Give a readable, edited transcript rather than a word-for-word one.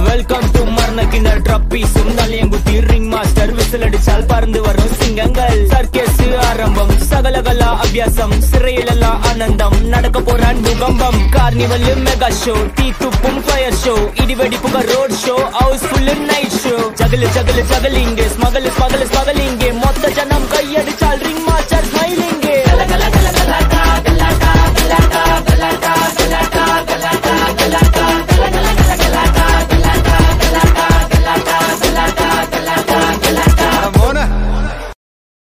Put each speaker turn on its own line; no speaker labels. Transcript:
welcome to மரணக்கிணர் ட்ரப்பீஸும் நலியங்குத்தி ரிங் மாஸ்டர் விசில் அடிச்சால் பறந்து வரும் சிங்கங்கள் சர்க்கஸ் ஆரம்பம் சகலகலா அபியாசம் சிறையிலெல்லாம் ஆனந்தம் நடக்க போறான் பூகம்பம் கார்னிவல் மெகா ஷோ தீ துப்பும் ஃபயர் ஷோ இடிவெடிப்புக road show housefull night show ஜகலு ஜகலு ஜகலிங்கே ஸ்மகலு ஸ்மகலு ஸ்மகலிங்கே மொத்த ஜனம் கையடிச்சால் ரிங் மாஸ்டர்